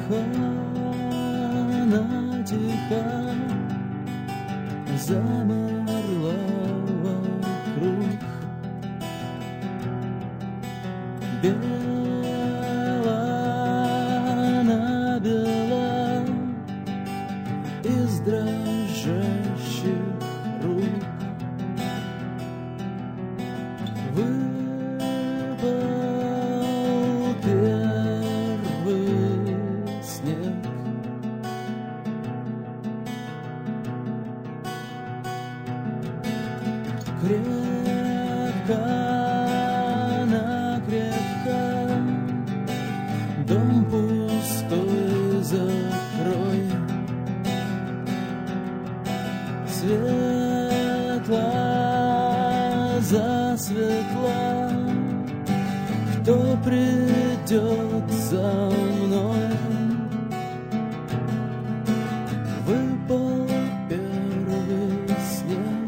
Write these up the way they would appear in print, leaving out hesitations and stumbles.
она тиха, замерла вокруг. Бела на бела из дрожащих рук. Выпал первый снег. Крепко она крепко, дом пустой закрой. Светла засветла, кто придет за мной? Выпал первый снег.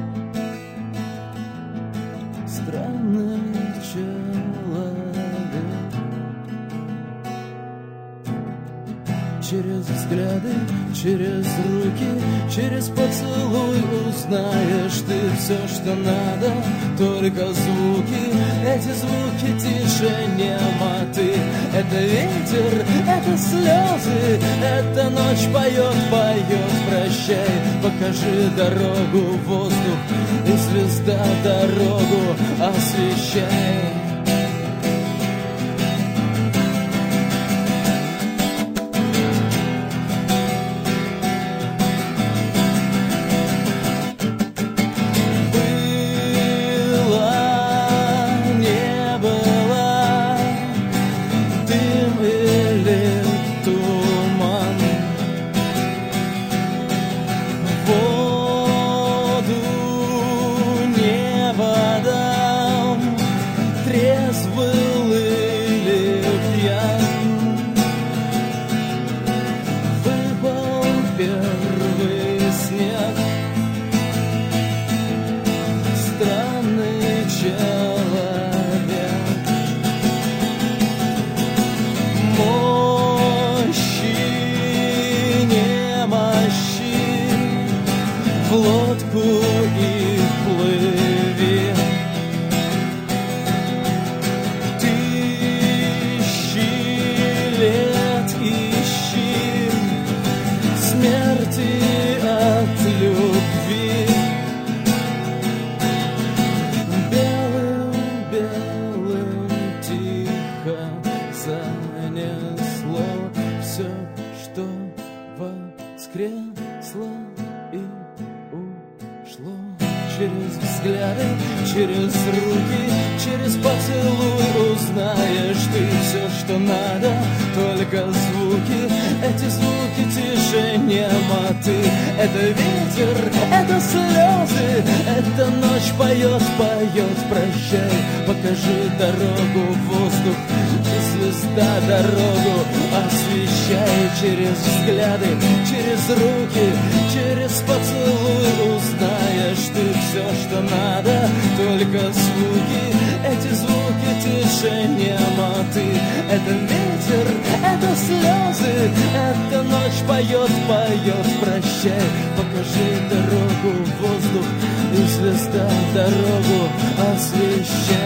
Странный человек. Через взгляды, через руки, через поцелуй узнаешь ты все, что надо. Только звуки, эти звуки тише немоты. Это ветер, это слезы, эта ночь поет, поет, прощай. Покажи дорогу, воздух, и звезда дорогу освещай. В лодку и плыви. Тысячи лет ищи смерти от любви. Белым, белым тихо занесло все, что воскресло и ушло. Через взгляды, через руки, через поцелуй узнаешь ты все, что надо. Только звуки, эти звуки тише немоты. Это ветер, это слезы, эта ночь поет, поет, прощай. Покажи дорогу, воздух, звезда дорогу освещай. Через взгляды, через руки, через поцелуй узнаешь ты все, что надо. Только звуки, эти звуки тише немоты. Это ветер, это слезы, эта ночь поет, поет, прощай. Покажи дорогу, воздух, и звезда дорогу освещай.